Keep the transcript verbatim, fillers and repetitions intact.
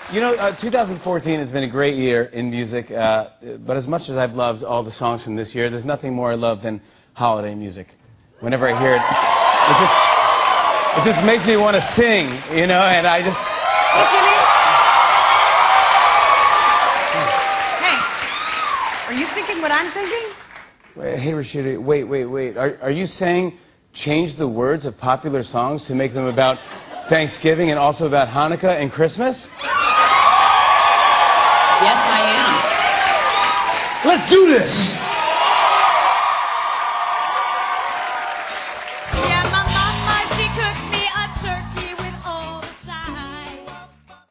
You know, uh, two thousand fourteen has been a great year in music, uh, but as much as I've loved all the songs from this year, there's nothing more I love than holiday music. Whenever I hear it, it just, it just makes me want to sing, you know, and I just... Hey, Jimmy? Hey, are you thinking what I'm thinking? Wait, hey, Rashida, wait, wait, wait. Are, are you saying change the words of popular songs to make them about Thanksgiving and also about Hanukkah and Christmas? Yes, I am. Let's do this!